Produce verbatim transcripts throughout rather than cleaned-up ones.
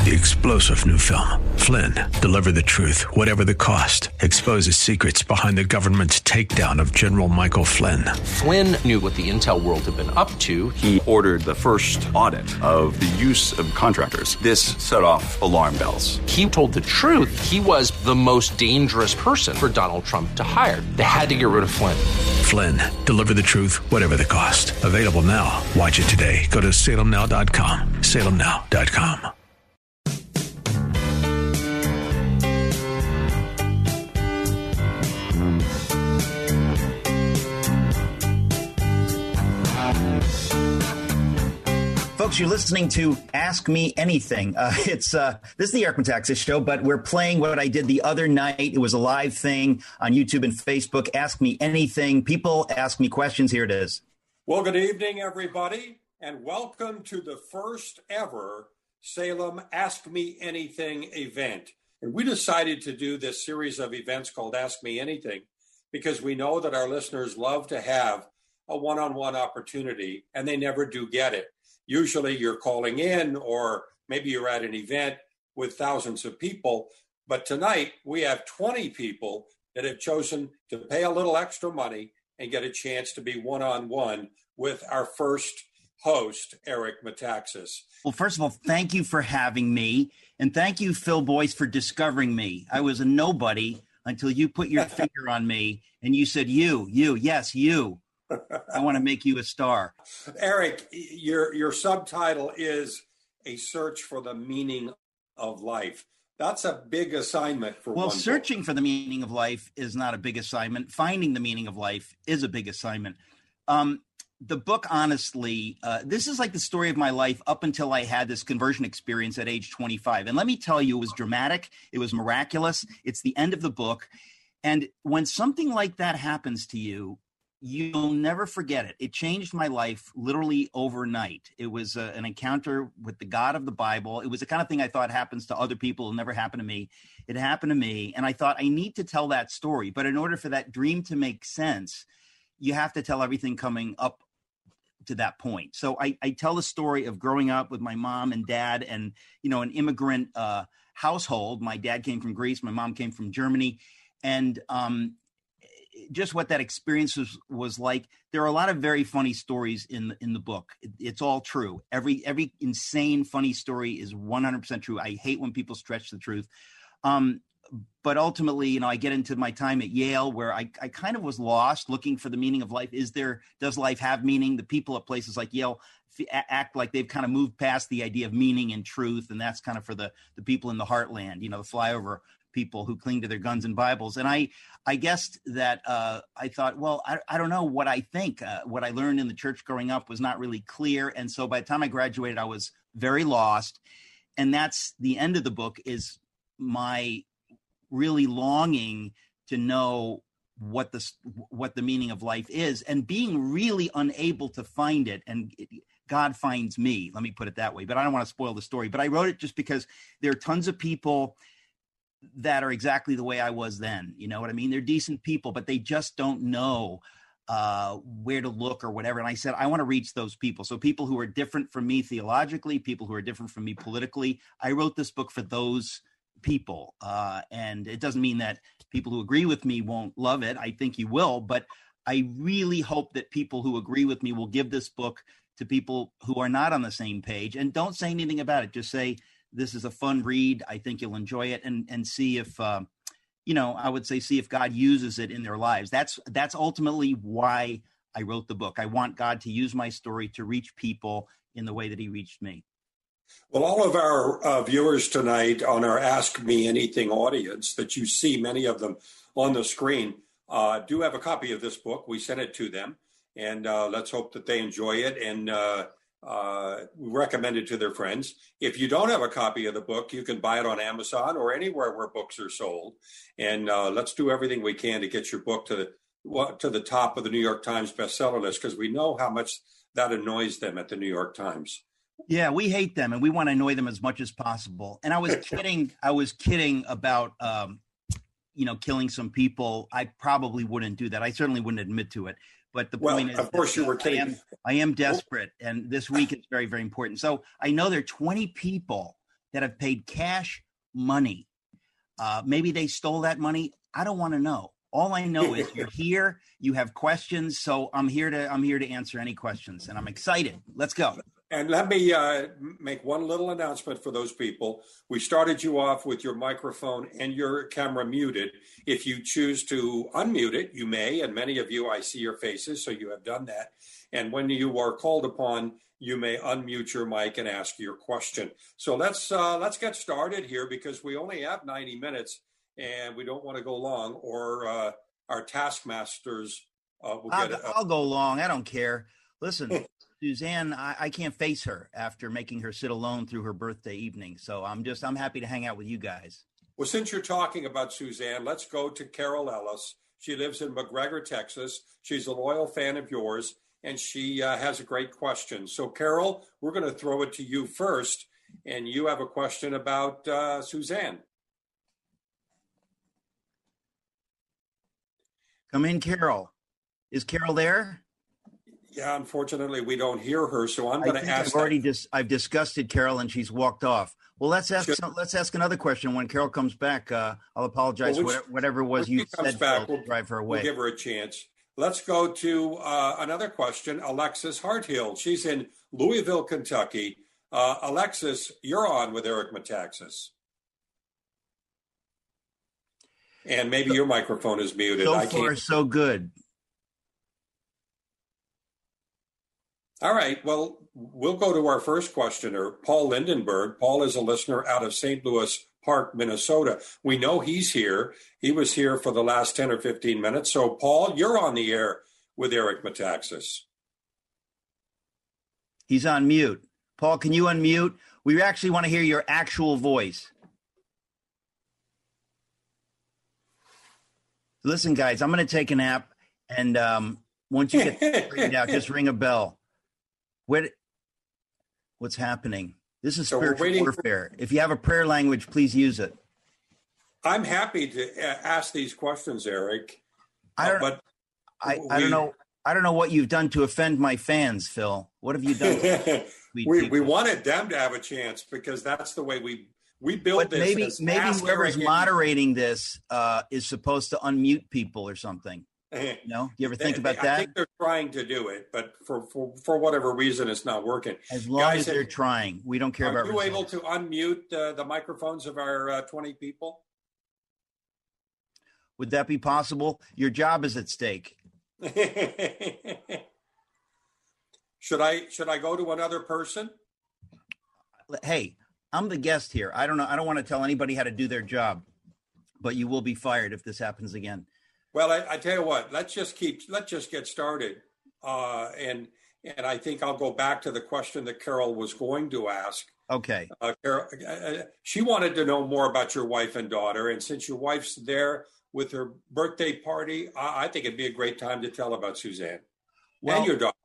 The explosive new film, Flynn, deliver the truth, whatever the cost, exposes secrets behind the government's takedown of General Michael Flynn. Flynn knew what the intel world had been up to. He ordered the first audit of the use of contractors. This set off alarm bells. He told the truth. He was the most dangerous person for Donald Trump to hire. They had to get rid of Flynn. Flynn, deliver the truth, whatever the cost. Available now. Watch it today. Go to salem now dot com. salem now dot com. Folks, you're listening to Ask Me Anything. Uh, it's uh, this is the Eric Metaxas Show, but we're playing what I did the other night. It was a live thing on YouTube and Facebook. Ask Me Anything. People ask me questions. Here it is. Well, good evening, everybody, and welcome to the first ever Salem Ask Me Anything event. And we decided to do this series of events called Ask Me Anything because we know that our listeners love to have a one-on-one opportunity, and they never do get it. Usually you're calling in, or maybe you're at an event with thousands of people. But tonight we have twenty people that have chosen to pay a little extra money and get a chance to be one-on-one with our first host, Eric Metaxas. Well, first of all, thank you for having me. And thank you, Phil Boyce, for discovering me. I was a nobody until you put your finger on me and you said, you, you, yes, you. I want to make you a star. Eric, your your subtitle is A Search for the Meaning of Life. That's a big assignment for well, one searching book. For the meaning of life is not a big assignment. Finding the meaning of life is a big assignment. Um, the book, honestly, uh, this is like the story of my life up until I had this conversion experience at age twenty-five. And let me tell you, it was dramatic. It was miraculous. It's the end of the book. And when something like that happens to you, you'll never forget it. It changed my life literally overnight. It was uh, an encounter with the God of the Bible. It was the kind of thing I thought happens to other people. It'll never happen to me. It happened to me. And I thought I need to tell that story. But in order for that dream to make sense, you have to tell everything coming up to that point. So I, I tell the story of growing up with my mom and dad and, you know, an immigrant uh, household. My dad came from Greece. My mom came from Germany. And, um, just what that experience was, was like. There are a lot of very funny stories in the, in the book. It, it's all true. Every every insane funny story is one hundred percent true. I hate when people stretch the truth. Um, but ultimately, you know, I get into my time at Yale where I, I kind of was lost looking for the meaning of life. Is there, does life have meaning? The people at places like Yale f- act like they've kind of moved past the idea of meaning and truth. And that's kind of for the, the people in the heartland, you know, the flyover people who cling to their guns and Bibles. And I, I guessed that uh, I thought, well, I, I don't know what I think. Uh, what I learned in the church growing up was not really clear. And so by the time I graduated, I was very lost. And that's the end of the book, is my really longing to know what the, what the meaning of life is and being really unable to find it. And it, God finds me, let me put it that way. But I don't want to spoil the story. But I wrote it just because there are tons of people that are exactly the way I was then. You know what I mean? They're decent people, but they just don't know uh, where to look or whatever. And I said, I want to reach those people. So people who are different from me theologically, people who are different from me politically. I wrote this book for those people. Uh, and it doesn't mean that people who agree with me won't love it. I think you will, but I really hope that people who agree with me will give this book to people who are not on the same page, and don't say anything about it. Just say, this is a fun read. I think you'll enjoy it, and and see if, uh, you know, I would say, see if God uses it in their lives. That's that's ultimately why I wrote the book. I want God to use my story to reach people in the way that he reached me. Well, all of our uh, viewers tonight on our Ask Me Anything audience, that you see many of them on the screen, uh, do have a copy of this book. We sent it to them, and uh, let's hope that they enjoy it and uh, uh, recommend it to their friends. If you don't have a copy of the book, you can buy it on Amazon or anywhere where books are sold. And uh, let's do everything we can to get your book to the to the top of the New York Times bestseller list, because we know how much that annoys them at the New York Times. Yeah, we hate them, and we want to annoy them as much as possible. And I was kidding. I was kidding about, um, you know, killing some people. I probably wouldn't do that. I certainly wouldn't admit to it. But the well, point is, of course, you were kidding. I am, I am desperate, and this week is very, very important. So I know there are twenty people that have paid cash money. Uh, maybe they stole that money. I don't want to know. All I know is you're here, you have questions, so I'm here to I'm here to answer any questions, and I'm excited. Let's go. And let me uh, make one little announcement for those people. We started you off with your microphone and your camera muted. If you choose to unmute it, you may, and many of you, I see your faces, so you have done that. And when you are called upon, you may unmute your mic and ask your question. So let's uh, let's get started here, because we only have ninety minutes. And we don't want to go long, or uh, our taskmasters uh, will I'll, get it. I'll go long. I don't care. Listen, Suzanne, I, I can't face her after making her sit alone through her birthday evening. So I'm just, I'm happy to hang out with you guys. Well, since you're talking about Suzanne, let's go to Carol Ellis. She lives in McGregor, Texas. She's a loyal fan of yours, and she uh, has a great question. So, Carol, we're going to throw it to you first, and you have a question about uh, Suzanne. Come in, Carol. Is Carol there? Yeah, unfortunately, we don't hear her, so I'm going to ask. I've already dis- I've disgusted Carol, and she's walked off. Well, let's ask Should, some, let's ask another question. When Carol comes back, uh, I'll apologize well, for whatever, whatever it was you said. Back, Phil, we'll, to drive her away. We'll give her a chance. Let's go to uh, another question. Alexis Harthill. She's in Louisville, Kentucky. Uh, Alexis, you're on with Eric Metaxas. And maybe your microphone is muted. So I far, can't. so good. All right. Well, we'll go to our first questioner, Paul Lindenberg. Paul is a listener out of Saint Louis Park, Minnesota. We know he's here. He was here for the last ten or fifteen minutes. So, Paul, you're on the air with Eric Metaxas. He's on mute. Paul, can you unmute? We actually want to hear your actual voice. Listen, guys, I'm going to take a nap, and um, once you get straightened out, just ring a bell. What, what's happening? This is So spiritual warfare. For- if you have a prayer language, please use it. I'm happy to ask these questions, Eric. I don't, uh, but I, we, I don't know. I don't know what you've done to offend my fans, Phil. What have you done? we we wanted them to have a chance, because that's the way we. We built but this. Maybe maybe whoever's Eric moderating this uh, is supposed to unmute people or something. You know, do you ever think about I that? I think they're trying to do it, but for, for, for whatever reason, it's not working. As long Guys, as they're trying, we don't care are about. Are you results. able to unmute uh, the microphones of our uh, twenty people? Would that be possible? Your job is at stake. should I should I go to another person? Hey, I'm the guest here. I don't know. I don't want to tell anybody how to do their job, but you will be fired if this happens again. Well, I, I tell you what. Let's just keep. Let's just get started. Uh, and and I think I'll go back to the question that Carol was going to ask. Okay. Uh, Carol, uh, she wanted to know more about your wife and daughter, and since your wife's there with her birthday party, I, I think it'd be a great time to tell about Suzanne well, and your daughter.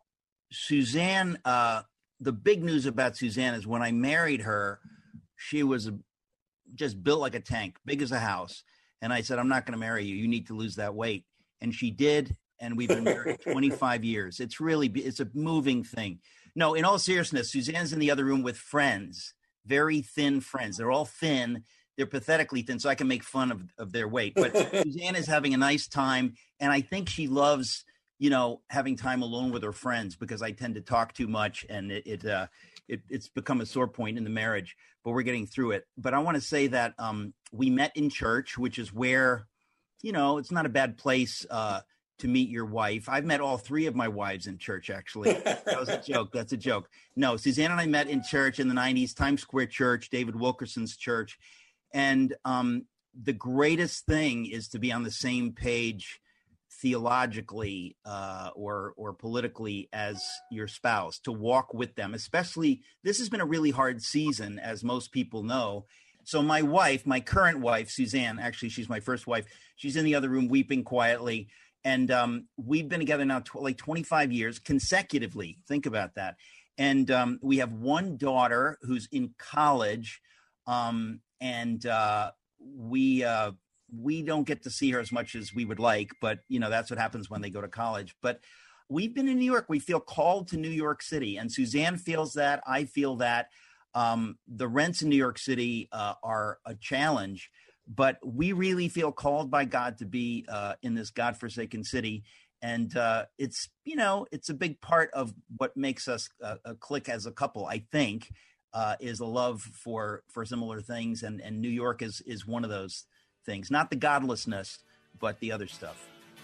Suzanne. Uh, the big news about Suzanne is when I married her, she was a, just built like a tank, big as a house. And I said, I'm not going to marry you. You need to lose that weight. And she did. And we've been married twenty-five years. It's really, it's a moving thing. No, in all seriousness, Suzanne's in the other room with friends, very thin friends. They're all thin. They're pathetically thin, so I can make fun of, of their weight. But Suzanne is having a nice time. And I think she loves, you know, having time alone with her friends, because I tend to talk too much, and it, it, uh, it it's become a sore point in the marriage, but we're getting through it. But I want to say that um, we met in church, which is where, you know, it's not a bad place uh, to meet your wife. I've met all three of my wives in church, actually. That was a joke. That's a joke. No, Suzanne and I met in church in the nineties, Times Square Church, David Wilkerson's church. And um, the greatest thing is to be on the same page theologically uh, or or politically as your spouse, to walk with them. Especially, this has been a really hard season, as most people know. So my wife, my current wife, Suzanne, actually, she's my first wife. She's in the other room weeping quietly. And um, we've been together now tw- like twenty-five years consecutively. Think about that. And um, we have one daughter who's in college. Um, and uh, we uh, we don't get to see her as much as we would like. But, you know, that's what happens when they go to college. But we've been in New York. We feel called to New York City. And Suzanne feels that. I feel that. Um, the rents in New York City uh, are a challenge, but we really feel called by God to be uh, in this godforsaken city. And uh, it's, you know, it's a big part of what makes us uh, a click as a couple, I think, uh, is a love for for similar things. And, and New York is is one of those things, not the godlessness, but the other stuff.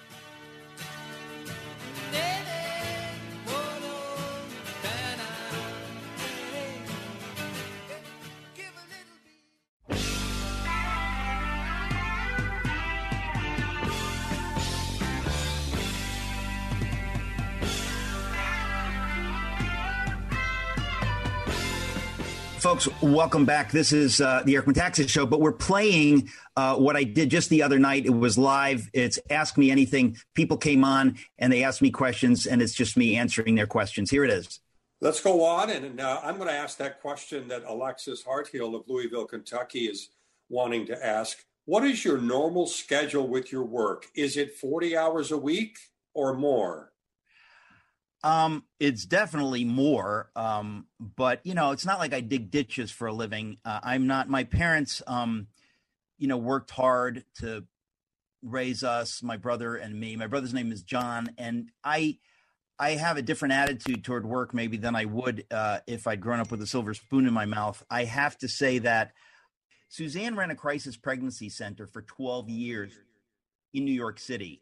Folks, welcome back. This is uh, the Eric Metaxas Show, but we're playing uh, what I did just the other night. It was live. It's Ask Me Anything. People came on and they asked me questions, and it's just me answering their questions. Here it is. Let's go on, and uh, I'm going to ask that question that Alexis Harthill of Louisville, Kentucky is wanting to ask. What is your normal schedule with your work? Is it forty hours a week or more? Um, it's definitely more, um, but, you know, it's not like I dig ditches for a living. Uh, I'm not, my parents, um, you know, worked hard to raise us, my brother and me. My brother's name is John, and I, I have a different attitude toward work maybe than I would uh, if I'd grown up with a silver spoon in my mouth. I have to say that Suzanne ran a crisis pregnancy center for twelve years in New York City.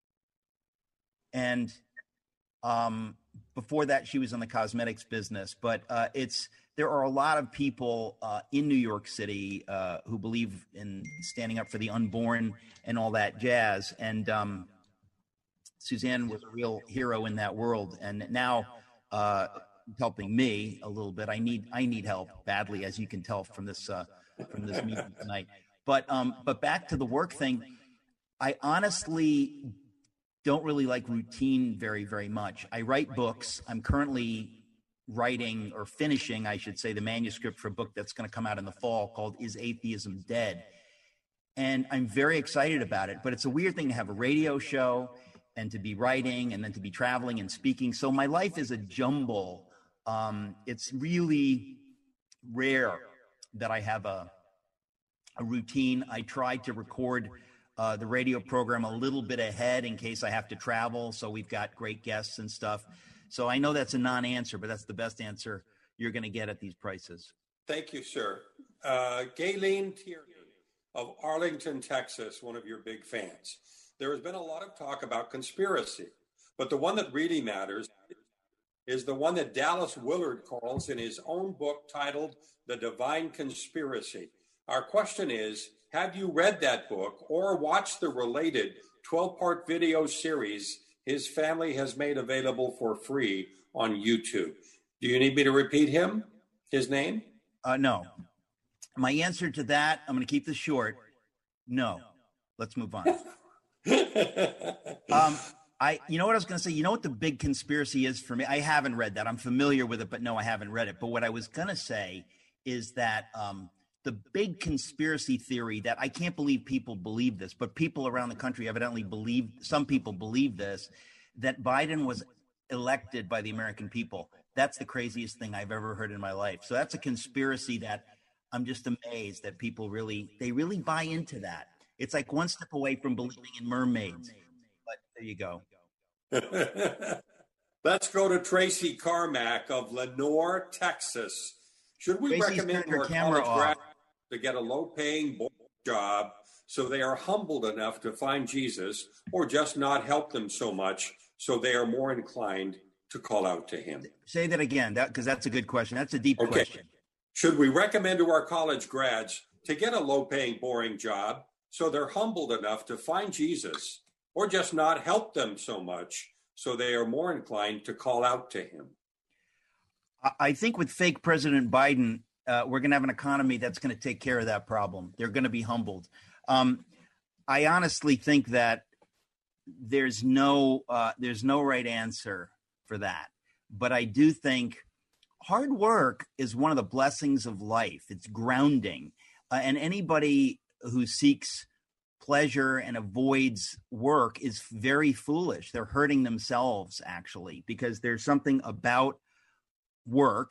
And Um, before that, she was in the cosmetics business, but uh, it's there are a lot of people uh, in New York City uh, who believe in standing up for the unborn and all that jazz. And um, Suzanne was a real hero in that world, and now uh, helping me a little bit. I need I need help badly, as you can tell from this uh, from this meeting tonight. But um, but back to the work thing, I honestly don't really like routine very, very much. I write books. I'm currently writing or finishing, I should say, the manuscript for a book that's going to come out in the fall called Is Atheism Dead? And I'm very excited about it, but it's a weird thing to have a radio show and to be writing and then to be traveling and speaking. So my life is a jumble. Um, it's really rare that I have a, a routine. I try to record Uh, the radio program a little bit ahead in case I have to travel. So we've got great guests and stuff. So I know that's a non-answer, but that's the best answer you're going to get at these prices. Thank you, sir. Uh, Gayleen Tierney of Arlington, Texas, one of your big fans. There has been a lot of talk about conspiracy, but the one that really matters is the one that Dallas Willard calls in his own book titled The Divine Conspiracy. Our question is, have you read that book or watched the related twelve-part video series his family has made available for free on YouTube? Do you need me to repeat him, his name? Uh, no. My answer to that, I'm going to keep this short. No. Let's move on. um, I, you know what I was going to say? You know what the big conspiracy is for me? I haven't read that. I'm familiar with it, but no, I haven't read it. But what I was going to say is that um, the big conspiracy theory that I can't believe people believe this, but people around the country evidently believe, some people believe this, that Biden was elected by the American people. That's the craziest thing I've ever heard in my life. So that's a conspiracy that I'm just amazed that people really, they really buy into that. It's like one step away from believing in mermaids. But there you go. Let's go to Tracy Carmack of Lenoir, Texas. Should we Tracy's recommend turned her our camera college graduates off. to get a low-paying job so they are humbled enough to find Jesus, or just not help them so much so they are more inclined to call out to him? Say that again, that because that's a good question. That's a deep Okay. question. Should we recommend to our college grads to get a low-paying, boring job so they're humbled enough to find Jesus, or just not help them so much so they are more inclined to call out to him? I think with fake President Biden, uh, we're going to have an economy that's going to take care of that problem. They're going to be humbled. Um, I honestly think that there's no uh, there's no right answer for that. But I do think hard work is one of the blessings of life. It's grounding. Uh, and anybody who seeks pleasure and avoids work is very foolish. They're hurting themselves, actually, because there's something about work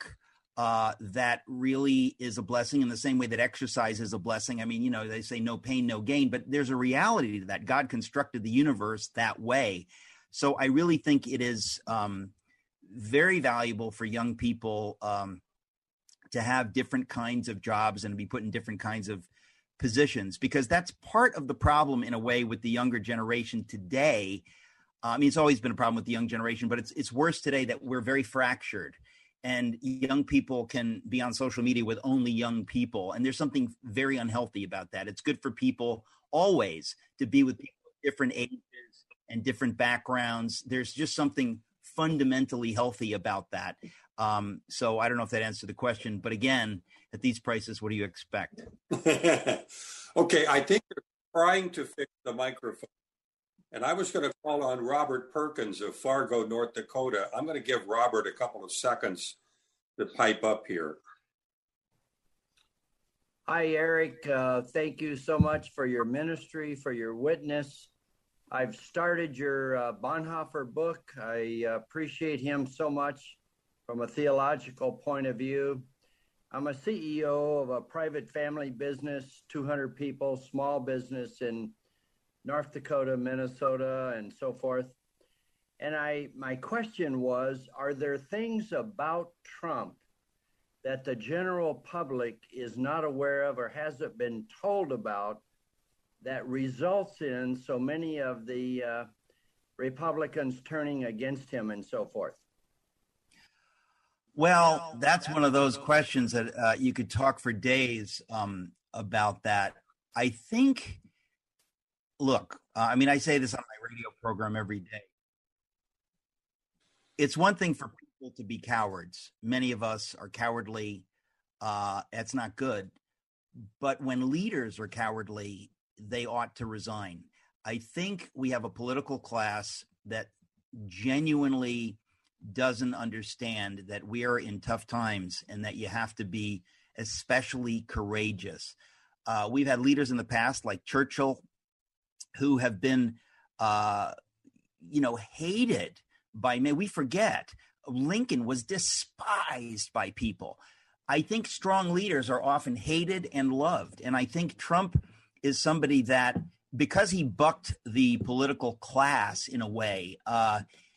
uh, that really is a blessing in the same way that exercise is a blessing. I mean, you know, they say no pain, no gain, but there's a reality to that. God constructed the universe that way. So I really think it is um, very valuable for young people um, to have different kinds of jobs and to be put in different kinds of positions, because that's part of the problem in a way with the younger generation today. Uh, I mean, it's always been a problem with the young generation, but it's it's worse today that we're very fractured, and young people can be on social media with only young people. And there's something very unhealthy about that. It's good for people always to be with people of different ages and different backgrounds. There's just something fundamentally healthy about that. Um, so I don't know if that answered the question, but again, at these prices, what do you expect? Okay, I think you're trying to fix the microphone. And I was going to call on Robert Perkins of Fargo, North Dakota. I'm going to give Robert a couple of seconds to pipe up here. Hi, Eric. Uh, thank you so much for your ministry, for your witness. I've started your uh, Bonhoeffer book. I uh, appreciate him so much from a theological point of view. I'm a C E O of a private family business, two hundred people, small business in North Dakota, Minnesota, and so forth. And I, my question was, are there things about Trump that the general public is not aware of or hasn't been told about that results in so many of the uh, Republicans turning against him and so forth? Well, that's one of those questions that uh, you could talk for days um, about that. I think, look, uh, I mean, I say this on my radio program every day. It's one thing for people to be cowards. Many of us are cowardly. Uh, that's not good. But when leaders are cowardly, they ought to resign. I think we have a political class that genuinely doesn't understand that we are in tough times and that you have to be especially courageous. Uh, we've had leaders in the past like Churchill who have been, uh, you know, hated by men. We forget Lincoln was despised by people. I think strong leaders are often hated and loved. And I think Trump is somebody that, because he bucked the political class in a way, uh,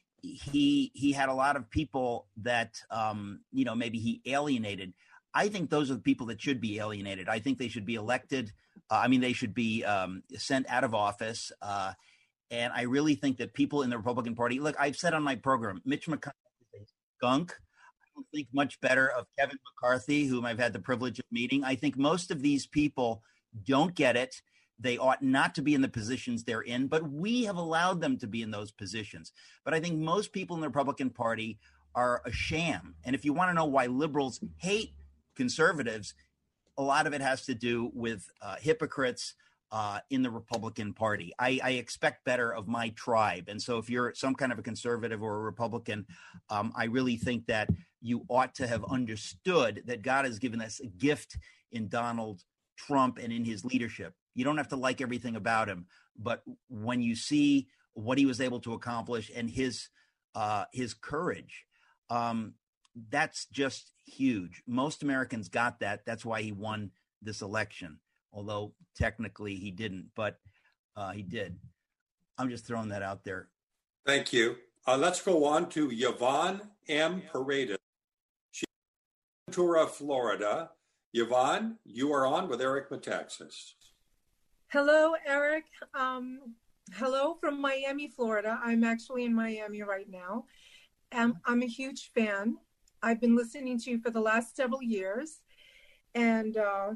he he had a lot of people that, um, you know, maybe he alienated. I think those are the people that should be alienated. I think they should be elected. Uh, I mean, they should be um, sent out of office. Uh, and I really think that people in the Republican Party, look, I've said on my program, Mitch McConnell is a skunk. I don't think much better of Kevin McCarthy, whom I've had the privilege of meeting. I think most of these people don't get it. They ought not to be in the positions they're in, but we have allowed them to be in those positions. But I think most people in the Republican Party are a sham. And if you want to know why liberals hate conservatives, a lot of it has to do with uh, hypocrites uh, in the Republican Party. I, I expect better of my tribe. And so if you're some kind of a conservative or a Republican, um, I really think that you ought to have understood that God has given us a gift in Donald Trump and in his leadership. You don't have to like everything about him, but when you see what he was able to accomplish and his uh, his courage, um, that's just huge. Most Americans got that. That's why he won this election, although technically he didn't, but uh, he did. I'm just throwing that out there. Thank you. Uh, let's go on to Yvonne M. Paredes. She's in Ventura, Florida. Yvonne, you are on with Eric Metaxas. Hello, Eric. Um, hello from Miami, Florida. I'm actually in Miami right now. Um, I'm a huge fan. I've been listening to you for the last several years. And uh,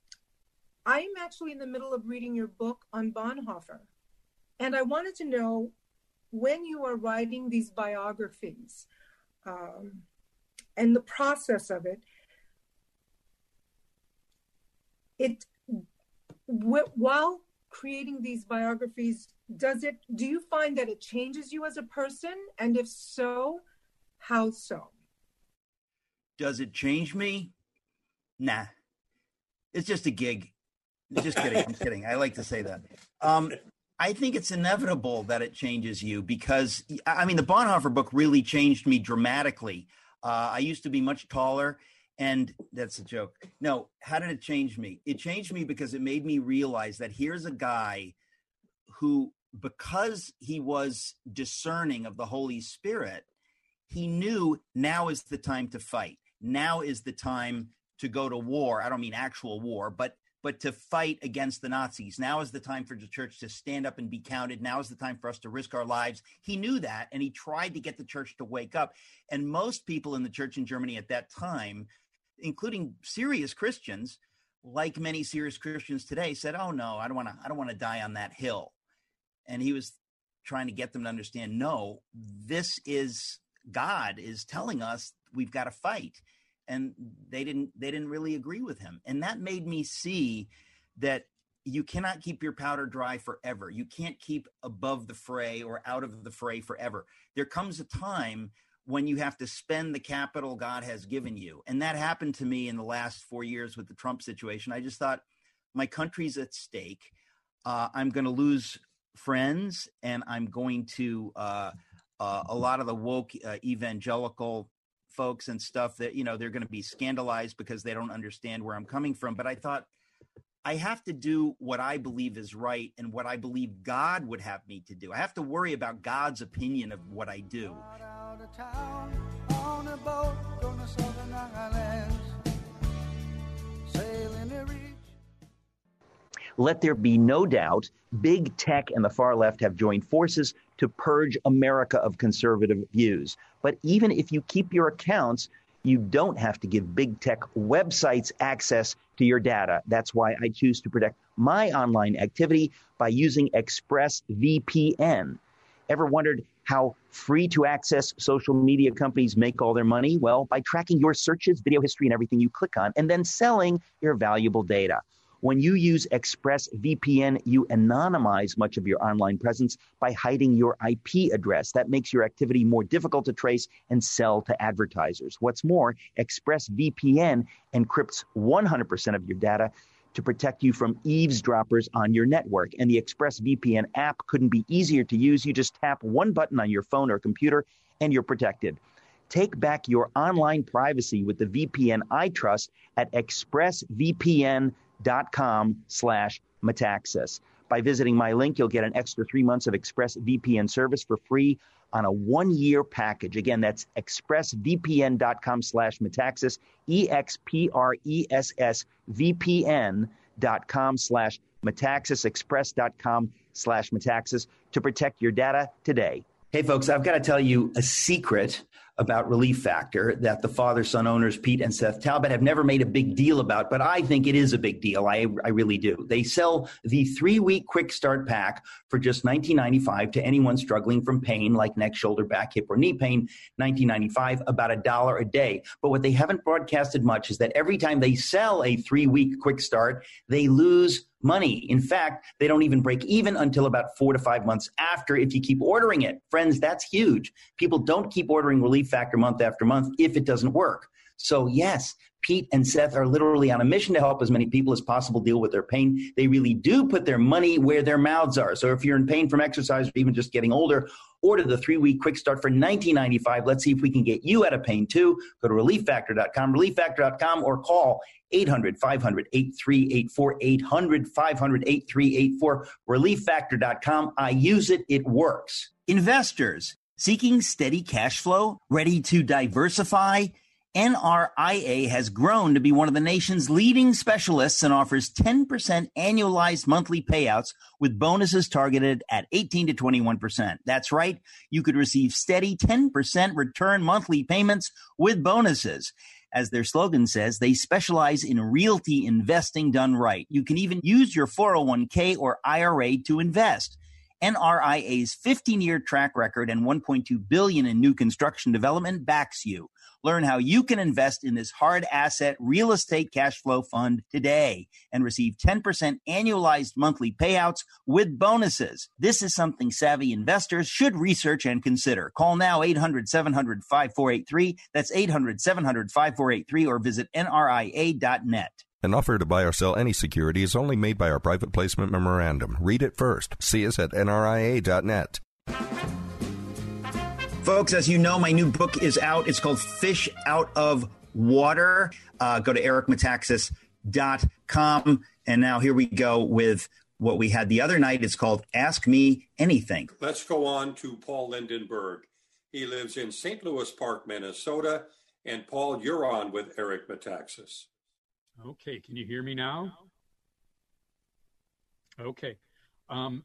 I'm actually in the middle of reading your book on Bonhoeffer. And I wanted to know, when you are writing these biographies um, and the process of it, it w- while creating these biographies, does it, do you find that it changes you as a person? And if so, how so? Does it change me? Nah. It's just a gig. Just kidding. I'm kidding. I like to say that. Um, I think it's inevitable that it changes you because, I mean, the Bonhoeffer book really changed me dramatically. Uh, I used to be much taller, And that's a joke. No, how did it change me? It changed me because it made me realize that here's a guy who, because he was discerning of the Holy Spirit, he knew now is the time to fight. Now is the time to go to war. I don't mean actual war, but but to fight against the Nazis. Now is the time for the church to stand up and be counted. Now is the time for us to risk our lives. He knew that, and he tried to get the church to wake up. And most people in the church in Germany at that time, including serious Christians, like many serious Christians today, said, "Oh no, I don't want to. I don't want to die on that hill." And he was trying to get them to understand, no, this is God is telling us we've got to fight. And they didn't. They didn't really agree with him, and that made me see that you cannot keep your powder dry forever. You can't keep above the fray or out of the fray forever. There comes a time when you have to spend the capital God has given you. And that happened to me in the last four years with the Trump situation. I just thought, my country's at stake. Uh, I'm going to lose friends, and I'm going to, uh, uh, a lot of the woke uh, evangelical folks and stuff that, you know, they're going to be scandalized because they don't understand where I'm coming from. But I thought, I have to do what I believe is right and what I believe God would have me to do. I have to worry about God's opinion of what I do. Let there be no doubt, big tech and the far left have joined forces to purge America of conservative views. But even if you keep your accounts, you don't have to give big tech websites access to your data. That's why I choose to protect my online activity by using ExpressVPN. Ever wondered how free to access social media companies make all their money? Well, by tracking your searches, video history, and everything you click on, and then selling your valuable data. When you use ExpressVPN, you anonymize much of your online presence by hiding your I P address. That makes your activity more difficult to trace and sell to advertisers. What's more, ExpressVPN encrypts one hundred percent of your data to protect you from eavesdroppers on your network. And the ExpressVPN app couldn't be easier to use. You just tap one button on your phone or computer, and you're protected. Take back your online privacy with the V P N I trust at expressvpn.com slash Metaxas. By visiting my link, you'll get an extra three months of ExpressVPN service for free on a one-year package. Again, that's expressvpn.com slash Metaxas, E-X-P-R-E-S-S-V-P-N dot com slash Metaxas, express.com slash Metaxas to protect your data today. Hey, folks, I've got to tell you a secret about Relief Factor that the father-son owners, Pete and Seth Talbot, have never made a big deal about, but I think it is a big deal. I, I really do. They sell the three-week quick start pack for just nineteen ninety-five dollars to anyone struggling from pain like neck, shoulder, back, hip, or knee pain, nineteen ninety-five dollars, about a dollar a day. But what they haven't broadcasted much is that every time they sell a three-week quick start, they lose money. In fact, they don't even break even until about four to five months after if you keep ordering it. Friends, that's huge. People don't keep ordering Relief Factor month after month if it doesn't work. So yes, Pete and Seth are literally on a mission to help as many people as possible deal with their pain. They really do put their money where their mouths are. So if you're in pain from exercise or even just getting older, order the three-week quick start for nineteen ninety-five dollars. Let's see if we can get you out of pain too. Go to relief factor dot com, relief factor dot com, or call eight hundred, five hundred, eight three eight four, eight hundred, five hundred, eight three eight four, relief factor dot com. I use it. It works. Investors seeking steady cash flow, ready to diversify? N R I A has grown to be one of the nation's leading specialists and offers ten percent annualized monthly payouts with bonuses targeted at eighteen to twenty-one percent. That's right. You could receive steady ten percent return monthly payments with bonuses. As their slogan says, they specialize in realty investing done right. You can even use your four oh one k or I R A to invest. N R I A's fifteen-year track record and one point two billion dollars in new construction development backs you. Learn how you can invest in this hard asset real estate cash flow fund today and receive ten percent annualized monthly payouts with bonuses. This is something savvy investors should research and consider. Call now eight hundred, seven hundred, five four eight three. That's eight hundred, seven hundred, five four eight three or visit N R I A dot net. An offer to buy or sell any security is only made by our private placement memorandum. Read it first. See us at N R I A dot net. Folks, as you know, my new book is out. It's called Fish Out of water. Uh, go to eric metaxas dot com. And now here we go with what we had the other night. It's called Ask Me Anything. Let's go on to Paul Lindenberg. He lives in Saint Louis Park, Minnesota. And Paul, you're on with Eric Metaxas. Okay, can you hear me now? Okay. Um,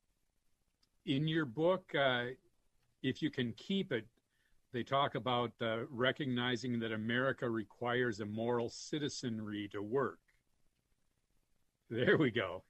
in your book, uh, If You Can Keep It, they talk about uh, recognizing that America requires a moral citizenry to work. There we go.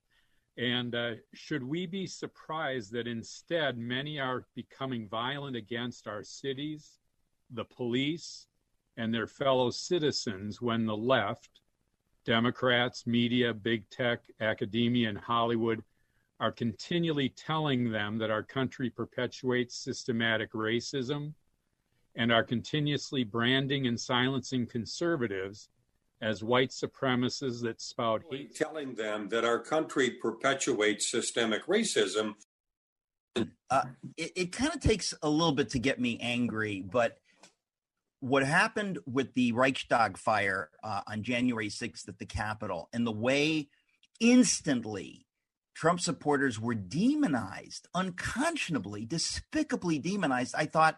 And uh, should we be surprised that instead many are becoming violent against our cities, the police, and their fellow citizens when the left, Democrats, media, big tech, academia, and Hollywood are continually telling them that our country perpetuates systematic racism and are continuously branding and silencing conservatives as white supremacists that spout hate? Telling them that our country perpetuates systemic racism. Uh, it it kind of takes a little bit to get me angry, but what happened with the Reichstag fire uh, on January sixth at the Capitol and the way instantly Trump supporters were demonized, unconscionably, despicably demonized, I thought,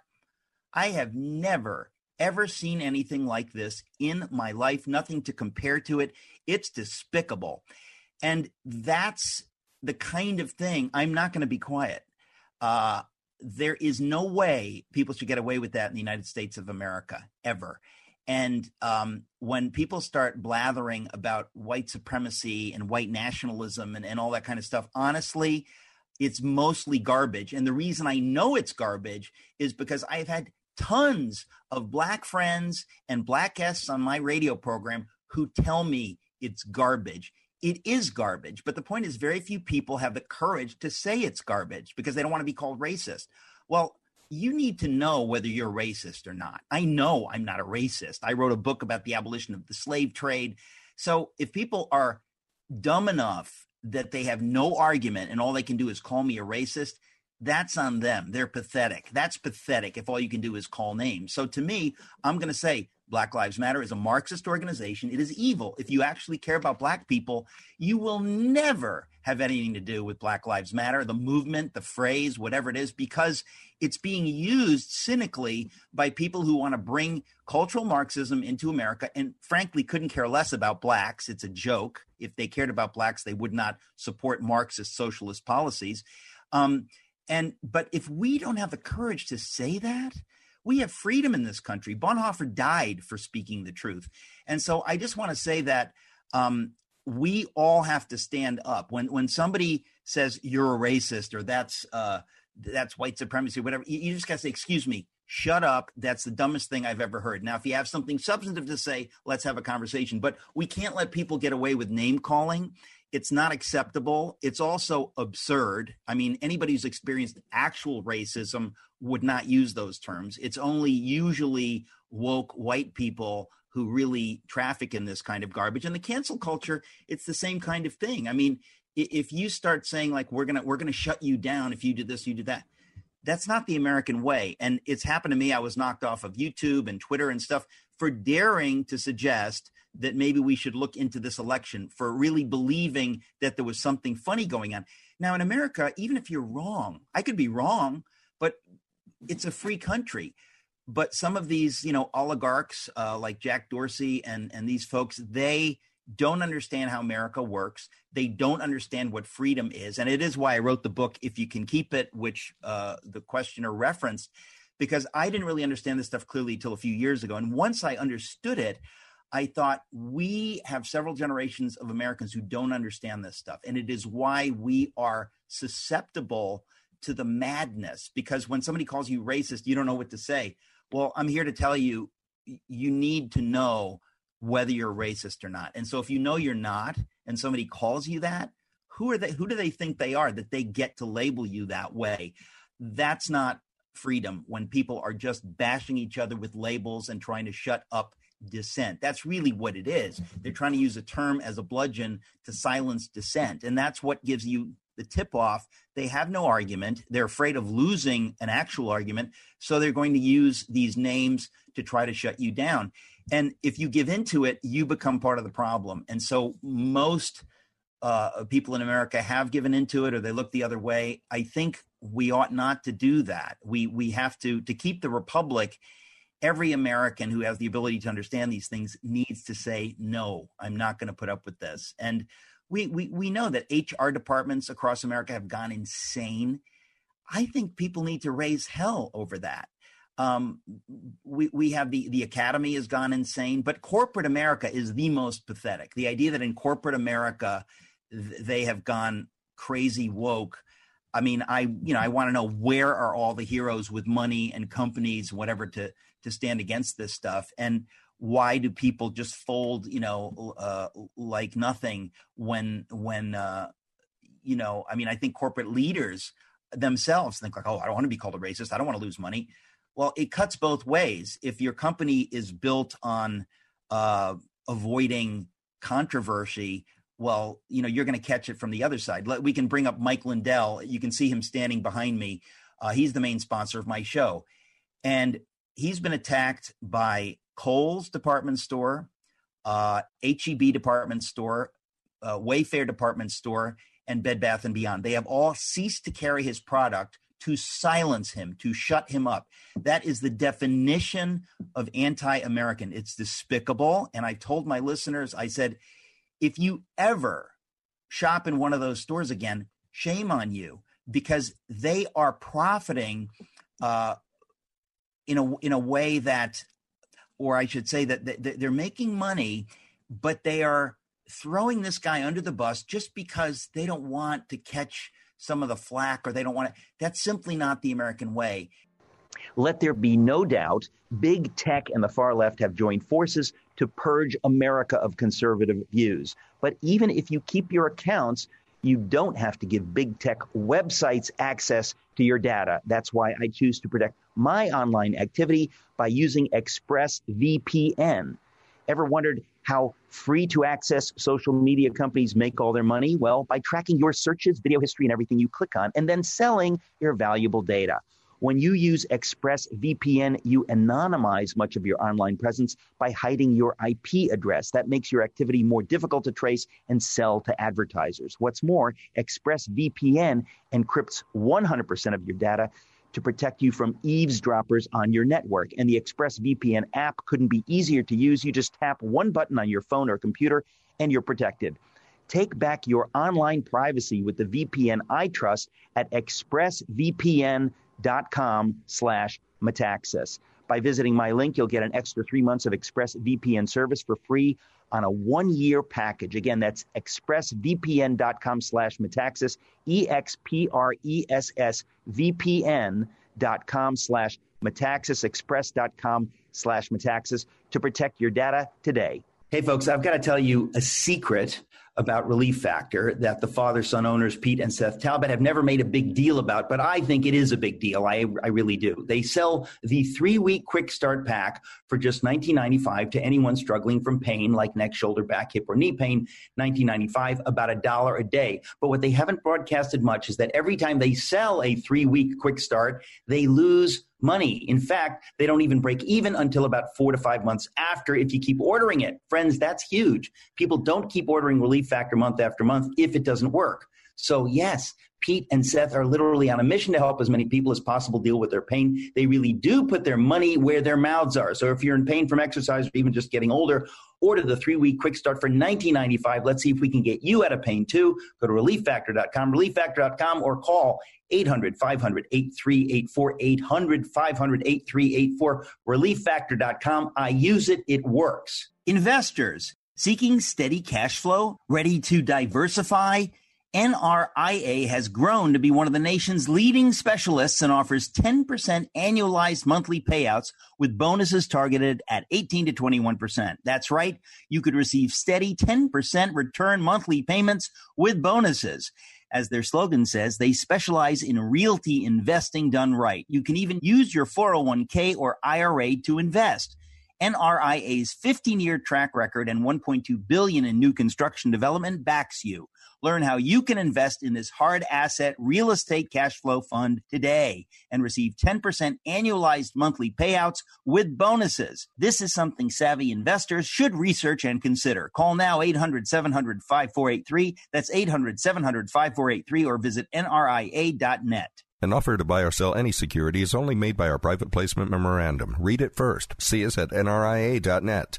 I have never, ever seen anything like this in my life, nothing to compare to it. It's despicable. And that's the kind of thing, I'm not going to be quiet. Uh, there is no way people should get away with that in the United States of America, ever. And um, when people start blathering about white supremacy and white nationalism and, and all that kind of stuff, honestly, it's mostly garbage. And the reason I know it's garbage is because I've had tons of Black friends and Black guests on my radio program who tell me it's garbage. It is garbage. But the point is, very few people have the courage to say it's garbage because they don't want to be called racist. Well, you need to know whether you're racist or not. I know I'm not a racist. I wrote a book about the abolition of the slave trade. So if people are dumb enough that they have no argument and all they can do is call me a racist, that's on them. They're pathetic. That's pathetic if all you can do is call names. So to me, I'm going to say Black Lives Matter is a Marxist organization. It is evil. If you actually care about Black people, you will never have anything to do with Black Lives Matter, the movement, the phrase, whatever it is, because it's being used cynically by people who want to bring cultural Marxism into America and frankly couldn't care less about Blacks. It's a joke. If they cared about Blacks, they would not support Marxist socialist policies. Um, and but if we don't have the courage to say that, we have freedom in this country. Bonhoeffer died for speaking the truth. And so I just want to say that um, we all have to stand up. When when somebody says you're a racist or that's uh, that's white supremacy, whatever, you, you just got to say, excuse me, shut up. That's the dumbest thing I've ever heard. Now, if you have something substantive to say, let's have a conversation. But we can't let people get away with name calling. It's not acceptable. It's also absurd. I mean, anybody who's experienced actual racism would not use those terms. It's only usually woke white people who really traffic in this kind of garbage. And the cancel culture, it's the same kind of thing. I mean, if you start saying like, we're going to, we're going to shut you down if you do this, you do that, that's not the American way. And it's happened to me. I was knocked off of YouTube and Twitter and stuff for daring to suggest that maybe we should look into this election, for really believing that there was something funny going on. Now in America, even if you're wrong, I could be wrong, but it's a free country. But some of these, you know, oligarchs uh, like Jack Dorsey and, and these folks, they don't understand how America works. They don't understand what freedom is. And it is why I wrote the book, If You Can Keep It, which uh, the questioner referenced, because I didn't really understand this stuff clearly until a few years ago. And once I understood it, I thought we have several generations of Americans who don't understand this stuff. And it is why we are susceptible to the madness, because when somebody calls you racist, you don't know what to say. Well, I'm here to tell you, you need to know whether you're racist or not. And so if you know you're not, and somebody calls you that, who are they? Who do they think they are that they get to label you that way? That's not freedom, when people are just bashing each other with labels and trying to shut up dissent. That's really what it is. They're trying to use a term as a bludgeon to silence dissent. And that's what gives you the tip off. They have no argument. They're afraid of losing an actual argument. So they're going to use these names to try to shut you down. And if you give into it, you become part of the problem. And so most uh, people in America have given into it, or they look the other way. I think we ought not to do that. We we have to, to keep the republic. Every American who has the ability to understand these things needs to say, no, I'm not going to put up with this. And we, we, we know that H R departments across America have gone insane. I think people need to raise hell over that. Um, we, we have the, the academy has gone insane, but corporate America is the most pathetic. The idea that in corporate America, th- they have gone crazy woke. I mean, I, you know, I want to know, where are all the heroes with money and companies, whatever, to, to stand against this stuff? And why do people just fold, you know, uh, like nothing when, when, uh, you know, I mean, I think corporate leaders themselves think like, oh, I don't want to be called a racist. I don't want to lose money. Well, it cuts both ways. If your company is built on uh, avoiding controversy, well, you know, you're going to catch it from the other side. We can bring up Mike Lindell. You can see him standing behind me. Uh, he's the main sponsor of my show. And he's been attacked by Kohl's department store, uh, H E B department store, uh, Wayfair department store, and Bed Bath and Beyond. They have all ceased to carry his product to silence him, to shut him up. That is the definition of anti-American. It's despicable. And I told my listeners, I said, if you ever shop in one of those stores again, shame on you, because they are profiting uh, in a in a way that, or I should say that they're making money, but they are throwing this guy under the bus just because they don't want to catch some of the flack, or they don't want to. That's simply not the American way. Let there be no doubt, big tech and the far left have joined forces to purge America of conservative views. But even if you keep your accounts, you don't have to give big tech websites access to your data. That's why I choose to protect my online activity by using ExpressVPN. Ever wondered how free to access social media companies make all their money? Well, by tracking your searches, video history, and everything you click on, and then selling your valuable data. When you use ExpressVPN, you anonymize much of your online presence by hiding your I P address. That makes your activity more difficult to trace and sell to advertisers. What's more, ExpressVPN encrypts one hundred percent of your data to protect you from eavesdroppers on your network. And the ExpressVPN app couldn't be easier to use. You just tap one button on your phone or computer and you're protected. Take back your online privacy with the V P N I trust at expressvpn.com slash Metaxas. By visiting my link, you'll get an extra three months of ExpressVPN service for free on a one-year package. Again, that's expressvpn.com slash Metaxas, E-X-P-R-E-S-S-V-P-N dot com slash Metaxas, express.com slash Metaxas to protect your data today. Hey, folks, I've got to tell you a secret about Relief Factor that the father-son owners, Pete and Seth Talbot, have never made a big deal about, but I think it is a big deal. I, I really do. They sell the three-week quick start pack for just nineteen ninety-five dollars to anyone struggling from pain like neck, shoulder, back, hip, or knee pain, nineteen ninety-five dollars, about a dollar a day. But what they haven't broadcasted much is that every time they sell a three-week quick start, they lose money. In fact, they don't even break even until about four to five months after if you keep ordering it. Friends, that's huge. People don't keep ordering Relief Factor month after month if it doesn't work. So yes, Pete and Seth are literally on a mission to help as many people as possible deal with their pain. They really do put their money where their mouths are. So if you're in pain from exercise or even just getting older, order the three-week quick start for nineteen ninety-five dollars. Let's see if we can get you out of pain too. Go to relief factor dot com, relief factor dot com, or call eight hundred, five hundred, eight three eight four, eight hundred, five hundred, eight three eight four, relief factor dot com. I use it. It works. Investors seeking steady cash flow, ready to diversify? N R I A has grown to be one of the nation's leading specialists and offers ten percent annualized monthly payouts with bonuses targeted at eighteen to twenty-one percent. That's right. You could receive steady ten percent return monthly payments with bonuses. As their slogan says, they specialize in realty investing done right. You can even use your four oh one k or I R A to invest. N R I A's fifteen-year track record and one point two billion dollars in new construction development backs you. Learn how you can invest in this hard asset real estate cash flow fund today and receive ten percent annualized monthly payouts with bonuses. This is something savvy investors should research and consider. Call now eight hundred, seven hundred, five four eight three. That's eight hundred, seven hundred, five four eight three or visit N R I A dot net. An offer to buy or sell any security is only made by our private placement memorandum. Read it first. See us at N R I A dot net.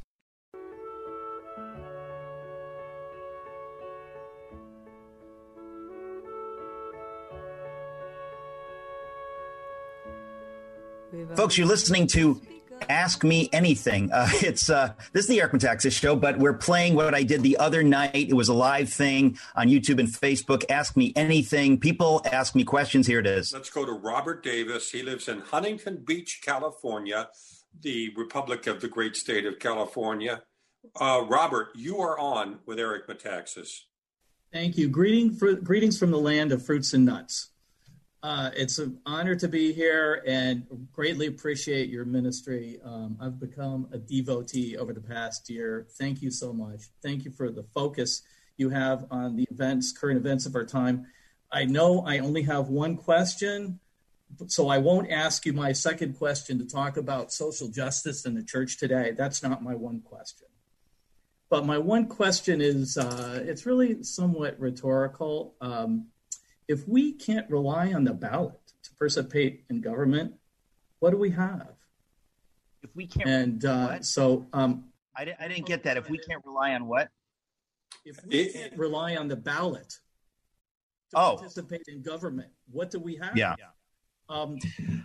Folks, you're listening to Ask Me Anything. Uh, it's uh, this is the Eric Metaxas Show, but we're playing what I did the other night. It was a live thing on YouTube and Facebook. Ask Me Anything. People ask me questions. Here it is. Let's go to Robert Davis. He lives in Huntington Beach, California, the Republic of the great state of California. Uh, Robert, you are on with Eric Metaxas. Thank you. Greeting, fr- greetings from the land of fruits and nuts. Uh, it's an honor to be here and greatly appreciate your ministry. Um, I've become a devotee over the past year. Thank you so much. Thank you for the focus you have on the events, current events of our time. I know I only have one question, so I won't ask you my second question to talk about social justice in the church today. That's not my one question. But my one question is, uh, it's really somewhat rhetorical. Um, If we can't rely on the ballot to participate in government, what do we have? If we can't, and uh, so um, I, I didn't get that. If we can't rely on what? If we can't rely on the ballot to oh. participate in government, what do we have? Yeah. Um,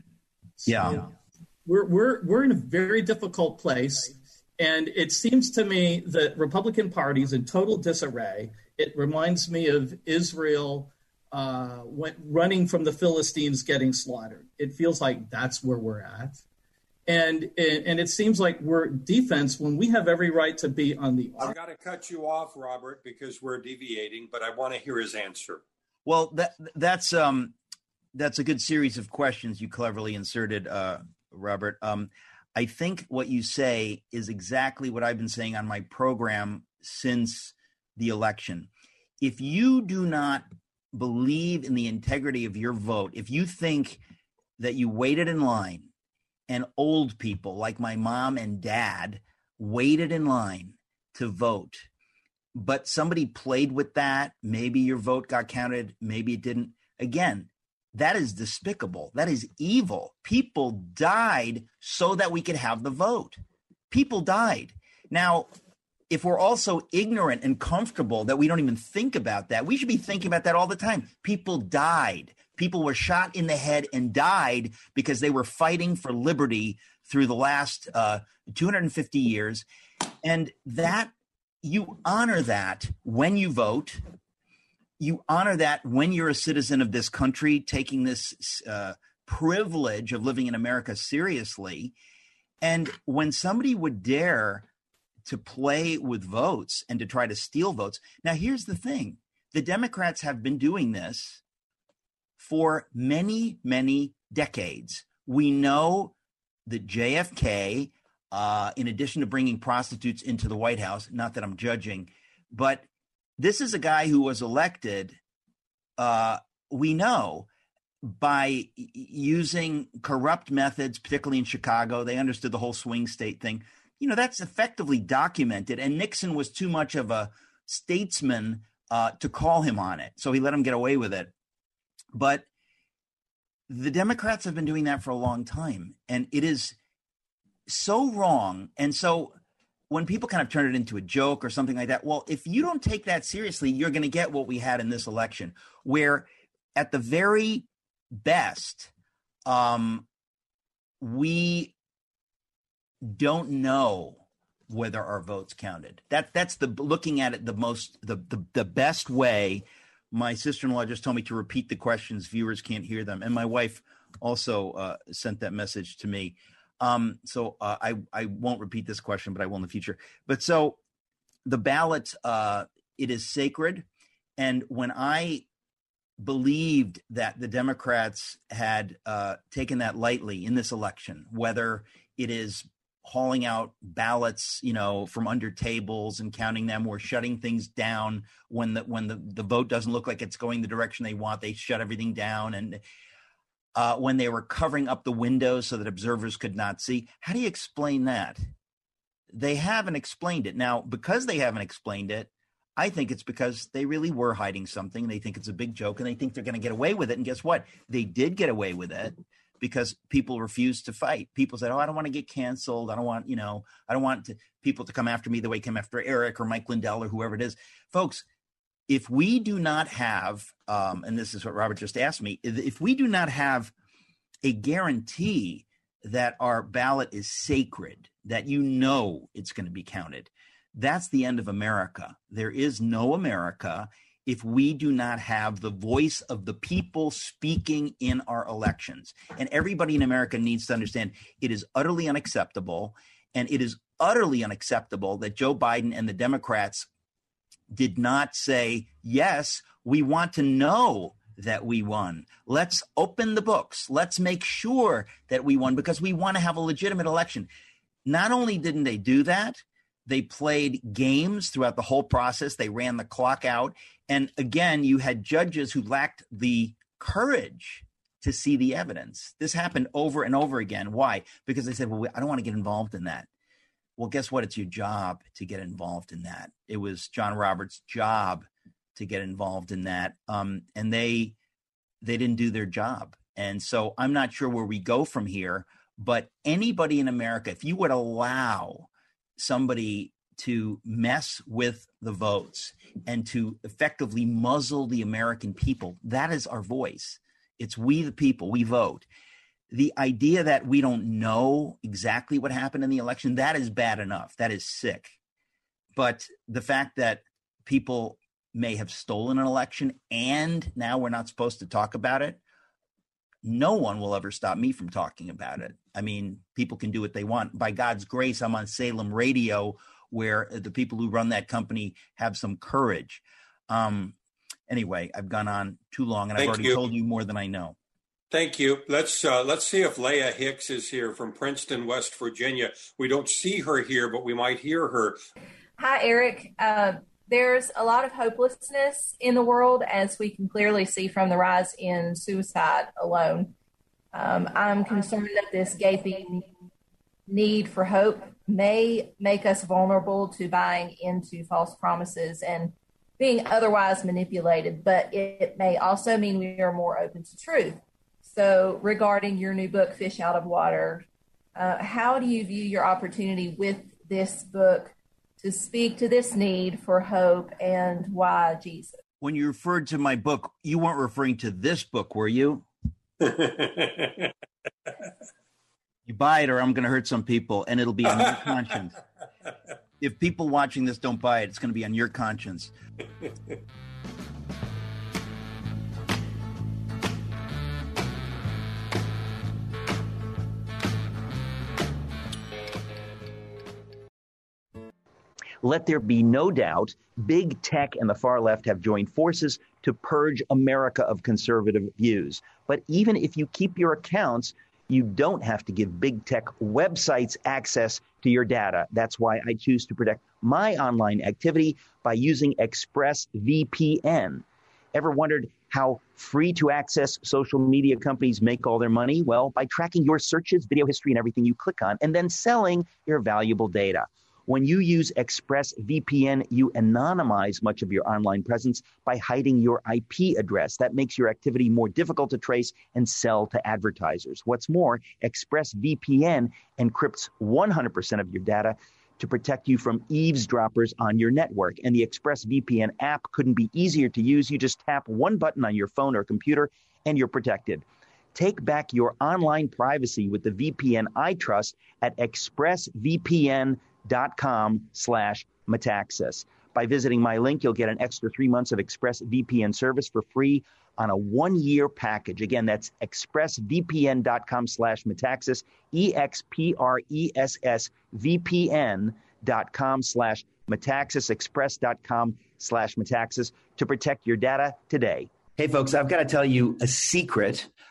so yeah. We're we're we're in a very difficult place, and it seems to me that Republican Party is in total disarray. It reminds me of Israel. Uh, went running from the Philistines getting slaughtered. It feels like that's where we're at. And, and it seems like we're defense when we have every right to be on the... I've got to cut you off, Robert, because we're deviating, but I want to hear his answer. Well, that that's um, that's a good series of questions you cleverly inserted, uh, Robert. Um, I think what you say is exactly what I've been saying on my program since the election. If you do not believe in the integrity of your vote, if you think that you waited in line and old people like my mom and dad waited in line to vote, but somebody played with that, maybe your vote got counted, maybe it didn't. Again, that is despicable. That is evil. People died so that we could have the vote. People died. Now, if we're also ignorant and comfortable that we don't even think about that, we should be thinking about that all the time. People died. People were shot in the head and died because they were fighting for liberty through the last uh, two hundred fifty years. And that, you honor that when you vote. You honor that when you're a citizen of this country, taking this uh, privilege of living in America seriously. And when somebody would dare to play with votes and to try to steal votes. Now, here's the thing. The Democrats have been doing this for many, many decades. We know that J F K, uh, in addition to bringing prostitutes into the White House, not that I'm judging, but this is a guy who was elected, uh, we know, by using corrupt methods, particularly in Chicago. They understood the whole swing state thing. You know, that's effectively documented, and Nixon was too much of a statesman uh, to call him on it, so he let him get away with it. But the Democrats have been doing that for a long time, and it is so wrong. And so when people kind of turn it into a joke or something like that, well, if you don't take that seriously, you're going to get what we had in this election, where at the very best, um, we don't know whether our votes counted. That that's the looking at it the most the, the the best way. My sister-in-law just told me to repeat the questions. Viewers can't hear them, and my wife also uh, sent that message to me. Um, so uh, I I won't repeat this question, but I will in the future. But so the ballot, uh, it is sacred, and when I believed that the Democrats had uh, taken that lightly in this election, whether it is hauling out ballots, you know, from under tables and counting them, or shutting things down when the when the, the vote doesn't look like it's going the direction they want. They shut everything down. And uh, when they were covering up the windows so that observers could not see. How do you explain that? They haven't explained it. Now, because they haven't explained it, I think it's because they really were hiding something. They think it's a big joke, and they think they're going to get away with it. And guess what? They did get away with it, because people refused to fight. People said, oh, I don't want to get canceled. I don't want, you know, I don't want to, people to come after me the way they came after Eric or Mike Lindell or whoever it is. Folks, if we do not have, um, and this is what Robert just asked me, if we do not have a guarantee that our ballot is sacred, that you know it's going to be counted, that's the end of America. There is no America if we do not have the voice of the people speaking in our elections. And everybody in America needs to understand it is utterly unacceptable. And it is utterly unacceptable that Joe Biden and the Democrats did not say, yes, we want to know that we won. Let's open the books. Let's make sure that we won, because we want to have a legitimate election. Not only didn't they do that, they played games throughout the whole process. They ran the clock out. And again, you had judges who lacked the courage to see the evidence. This happened over and over again. Why? Because they said, well, I don't want to get involved in that. Well, guess what? It's your job to get involved in that. It was John Roberts' job to get involved in that. Um, and they they didn't do their job. And so I'm not sure where we go from here. But anybody in America, if you would allow somebody to mess with the votes and to effectively muzzle the American people, that is our voice. It's we the people, we vote. The idea that we don't know exactly what happened in the election, that is bad enough. That is sick. But the fact that people may have stolen an election and now we're not supposed to talk about it, no one will ever stop me from talking about it. I mean, people can do what they want. By God's grace, I'm on Salem Radio, where the people who run that company have some courage. Um, anyway, I've gone on too long, and Thank I've already you. told you more than I know. Thank you. Let's uh, let's see if Leah Hicks is here from Princeton, West Virginia. We don't see her here, but we might hear her. Hi, Eric. Uh, there's a lot of hopelessness in the world, as we can clearly see from the rise in suicide alone. Um, I'm concerned that this gaping need for hope may make us vulnerable to buying into false promises and being otherwise manipulated, but it may also mean we are more open to truth. So regarding your new book, Fish Out of Water, uh, how do you view your opportunity with this book to speak to this need for hope, and why Jesus? When you referred to my book, you weren't referring to this book, were you? You buy it or I'm going to hurt some people, and it'll be on your conscience. If people watching this don't buy it, it's going to be on your conscience. Let there be no doubt, big tech and the far left have joined forces to purge America of conservative views. But even if you keep your accounts, you don't have to give big tech websites access to your data. That's why I choose to protect my online activity by using ExpressVPN. Ever wondered how free to access social media companies make all their money? Well, by tracking your searches, video history, and everything you click on, and then selling your valuable data. When you use ExpressVPN, you anonymize much of your online presence by hiding your I P address. That makes your activity more difficult to trace and sell to advertisers. What's more, ExpressVPN encrypts one hundred percent of your data to protect you from eavesdroppers on your network. And the ExpressVPN app couldn't be easier to use. You just tap one button on your phone or computer, and you're protected. Take back your online privacy with the V P N I trust at expressvpn.com slash Metaxas. By visiting my link, you'll get an extra three months of ExpressVPN service for free on a one-year package. Again, that's expressvpn.com slash Metaxas, E-X-P-R-E-S-S-V-P-N dot com slash Metaxas, express.com slash Metaxas to protect your data today. Hey, folks, I've got to tell you a secret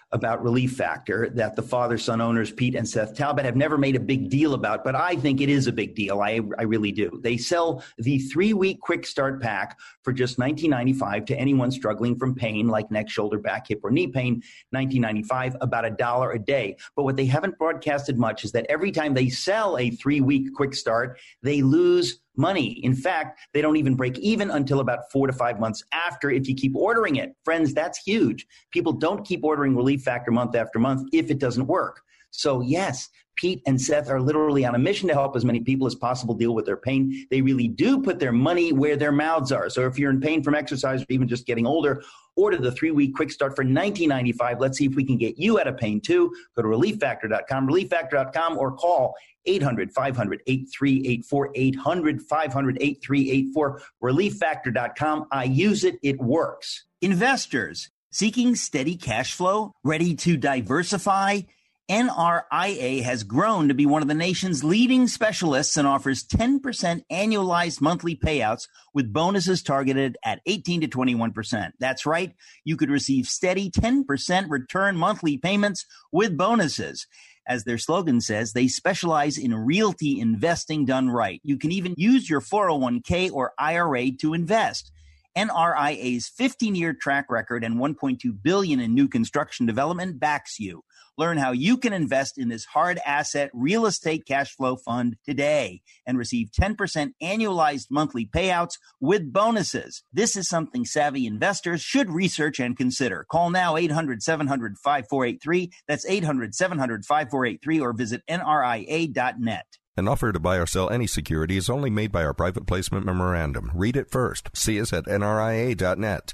about Relief Factor that the father-son owners, Pete and Seth Talbot, have never made a big deal about, but I think it is a big deal. I, I really do. They sell the three-week quick start pack for just nineteen ninety-five dollars to anyone struggling from pain like neck, shoulder, back, hip, or knee pain, nineteen ninety-five dollars, about a dollar a day. But what they haven't broadcasted much is that every time they sell a three-week quick start, they lose money. In fact, they don't even break even until about four to five months after if you keep ordering it. Friends, that's huge. People don't keep ordering Relief Factor month after month if it doesn't work. So yes, Pete and Seth are literally on a mission to help as many people as possible deal with their pain. They really do put their money where their mouths are. So if you're in pain from exercise or even just getting older, order the three-week quick start for nineteen ninety-five dollars. Let's see if we can get you out of pain too. Go to relief factor dot com, relief factor dot com, or call eight hundred, five hundred, eight three eight four, eight hundred, five hundred, eight three eight four, relief factor dot com. I use it. It works. Investors seeking steady cash flow, ready to diversify? N R I A has grown to be one of the nation's leading specialists and offers ten percent annualized monthly payouts with bonuses targeted at eighteen to twenty-one percent. That's right. You could receive steady ten percent return monthly payments with bonuses. As their slogan says, they specialize in realty investing done right. You can even use your four oh one k or I R A to invest. N R I A's fifteen-year track record and one point two billion dollars in new construction development backs you. Learn how you can invest in this hard asset real estate cash flow fund today and receive ten percent annualized monthly payouts with bonuses. This is something savvy investors should research and consider. Call now eight hundred, seven hundred, five four eight three. That's eight hundred, seven hundred, five four eight three or visit N R I A dot net. An offer to buy or sell any security is only made by our private placement memorandum. Read it first. See us at N R I A dot net.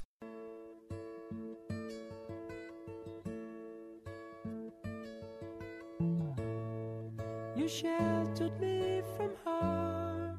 You sheltered me from harm,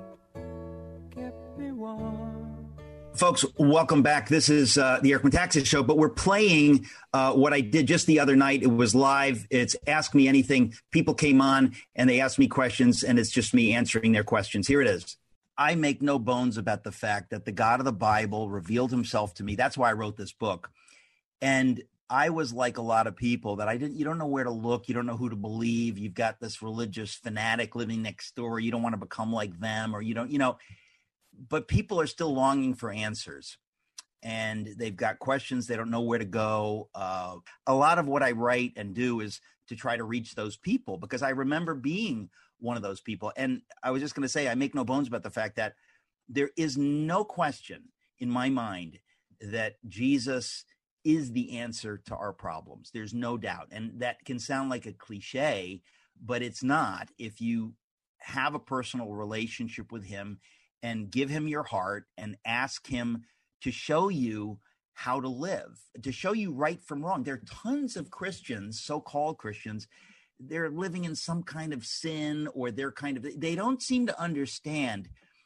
kept me warm. Folks, welcome back. This is uh, the Eric Metaxas Show, but we're playing uh, what I did just the other night. It was live. It's Ask Me Anything. People came on and they asked me questions, and it's just me answering their questions. Here it is. I make no bones about the fact that the God of the Bible revealed himself to me. That's why I wrote this book. And I was like a lot of people that I didn't, you don't know where to look. You don't know who to believe. You've got this religious fanatic living next door. You don't want to become like them, or you don't, you know, but people are still longing for answers, and they've got questions. They don't know where to go. Uh, a lot of what I write and do is to try to reach those people, because I remember being one of those people. And I was just going to say, I make no bones about the fact that there is no question in my mind that Jesus is the answer to our problems. There's no doubt. And that can sound like a cliche, but it's not. If you have a personal relationship with him and give him your heart and ask him to show you how to live, to show you right from wrong. There are tons of Christians, so-called Christians, they're living in some kind of sin, or they're kind of, they don't seem to understand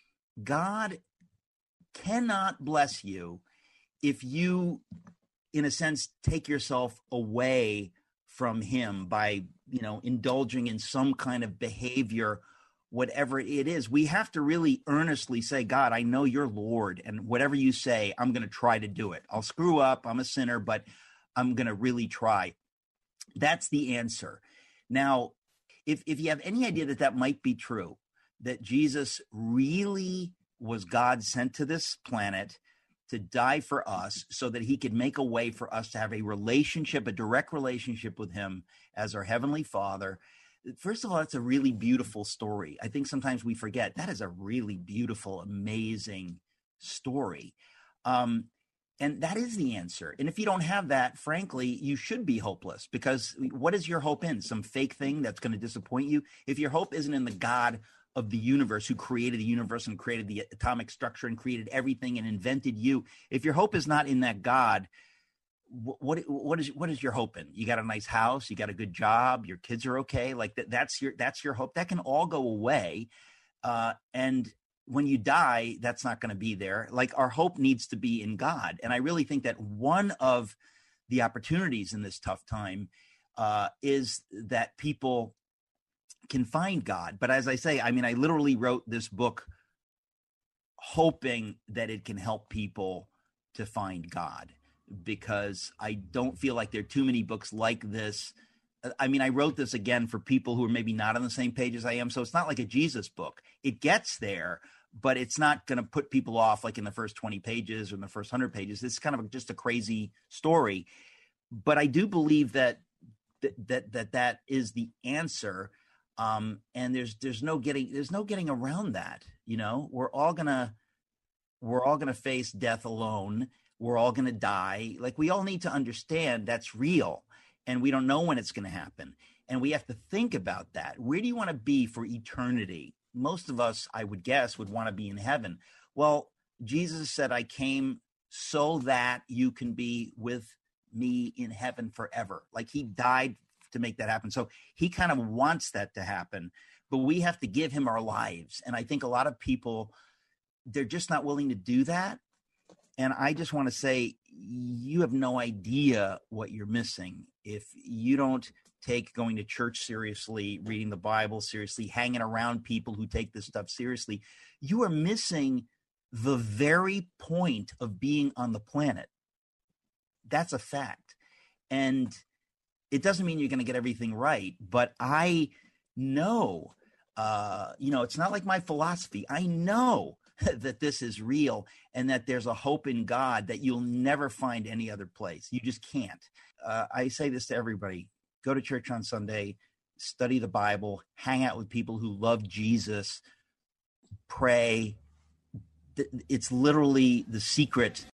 God cannot bless you if you, in a sense, take yourself away from him by, you know, indulging in some kind of behavior, whatever it is. We have to really earnestly say, God, I know you're Lord, and whatever you say, I'm going to try to do it. I'll screw up. I'm a sinner, but I'm going to really try. That's the answer. Now, if, if you have any idea that that might be true, that Jesus really was God sent to this planet to die for us so that he could make a way for us to have a relationship, a direct relationship with him as our Heavenly Father. First of all, it's a really beautiful story. I think sometimes we forget that is a really beautiful, amazing story. Um, and that is the answer. And if you don't have that, frankly, you should be hopeless, because what is your hope in? Some fake thing that's going to disappoint you? If your hope isn't in the God of the universe, who created the universe and created the atomic structure and created everything and invented you, if your hope is not in that God, what what is what is your hope in? You got a nice house, you got a good job, your kids are okay, like that, that's your that's your hope. That can all go away, uh, and when you die, that's not going to be there. Like, our hope needs to be in God, and I really think that one of the opportunities in this tough time uh, is that people can find God. But as I say, I mean, I literally wrote this book hoping that it can help people to find God. because I don't feel like there are too many books like this. I mean, I wrote this again for people who are maybe not on the same page as I am. So it's not like a Jesus book. It gets there, but it's not going to put people off like in the first twenty pages or in the first one hundred pages. It's kind of just a crazy story. But I do believe that that that that, that is the answer. Um, and there's there's no getting there's no getting around that. You know, we're all gonna we're all gonna face death alone. We're all gonna die. Like, we all need to understand that's real. And we don't know when it's going to happen. And we have to think about that. Where do you want to be for eternity? Most of us, I would guess, would want to be in heaven. Well, Jesus said, I came so that you can be with me in heaven forever. Like, he died to make that happen. So he kind of wants that to happen. But we have to give him our lives. And I think a lot of people, they're just not willing to do that. And I just want to say, you have no idea what you're missing if you don't take going to church seriously, reading the Bible seriously, hanging around people who take this stuff seriously. You are missing the very point of being on the planet. That's a fact. And it doesn't mean you're going to get everything right, but I know, uh, you know, it's not like my philosophy. I know that this is real and that there's a hope in God that you'll never find any other place. You just can't. Uh, I say this to everybody. Go to church on Sunday, study the Bible, hang out with people who love Jesus, pray. It's literally the secret